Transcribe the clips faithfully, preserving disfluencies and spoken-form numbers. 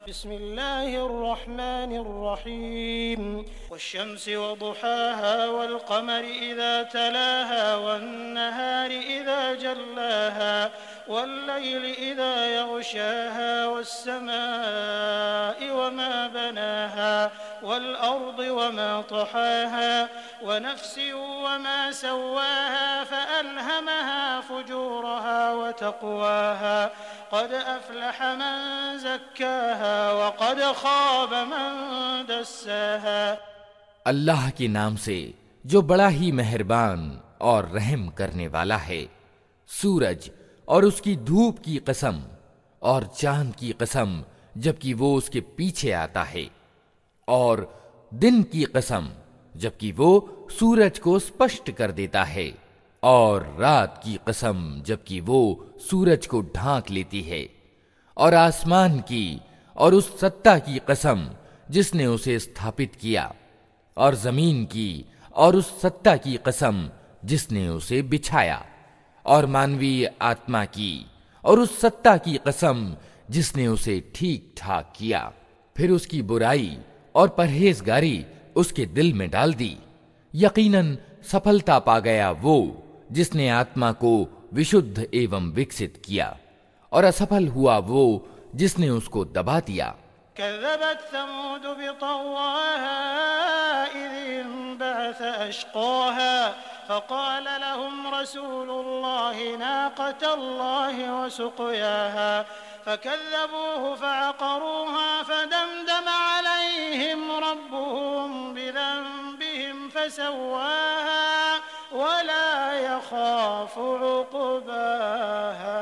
बिस्मिल्लाहिर्रहमानिर्रहीम वश्शम्सि वदुहाहा वल्क़मरि इज़ा तलाहा वन्नहारि इज़ा जल्लाहा वल्लैलि इज़ा यग़शाहा वस्समाइ वमा बनाहा वल्अर्दि वमा तहाहा वनफ्सिन वमा सव्वाहा फ़अल्हमहा फ़ुजूरहा वतक़वाहा क़द अफ़्लह मन ज़क्काहा वक़द ख़ाब मन दस्साहा। अल्लाह के नाम से जो बड़ा ही मेहरबान और रहम करने वाला है। सूरज और उसकी धूप की कसम और चांद की कसम जबकि वो उसके पीछे आता है, और दिन की कसम जबकि वो सूरज को स्पष्ट कर देता है, और रात की कसम जबकि वो सूरज को ढांक लेती है, और आसमान की और उस सत्ता की कसम जिसने उसे स्थापित किया, और जमीन की और उस सत्ता की कसम जिसने उसे बिछाया, और मानवीय आत्मा की और उस सत्ता की कसम जिसने उसे ठीक ठाक किया। फिर उसकी बुराई और परहेजगारी उसके दिल में डाल दी। यकीनन सफलता पा गया वो जिसने आत्मा को विशुद्ध एवं विकसित किया, और असफल हुआ वो जिसने उसको दबा दिया। कज़्ज़बत समूद बितग़वाहा इज़ इंबअस अशक़ाहा फ़क़ाल लहुम रसूलुल्लाहि नाक़तल्लाहि वसुक़याहा फ़कज़्ज़बूहु फ़अक़रूहा फ़दमदम अलैहिम रब्बुहुम बिज़ंबिहिम फ़सव्वाहा वला यख़ाफ़ु उक़बाहा।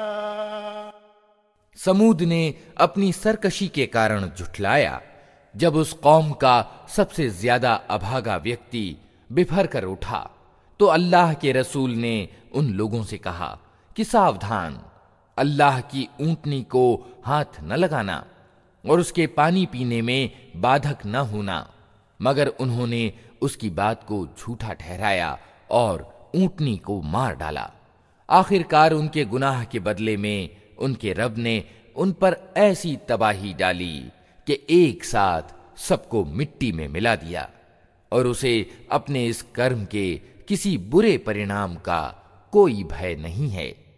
समूद ने अपनी सरकशी के कारण झुठलाया जब उस कौम का सबसे ज्यादा अभागा व्यक्ति बिफर कर उठा, तो अल्लाह के रसूल ने उन लोगों से कहा कि सावधान, अल्लाह की ऊंटनी को हाथ न लगाना और उसके पानी पीने में बाधक न होना, मगर उन्होंने उसकी बात को झूठा ठहराया और ऊंटनी को मार डाला। आखिरकार उनके गुनाह के बदले में उनके रब ने उन पर ऐसी तबाही डाली कि एक साथ सबको मिट्टी में मिला दिया, और उसे अपने इस कर्म के किसी बुरे परिणाम का कोई भय नहीं है।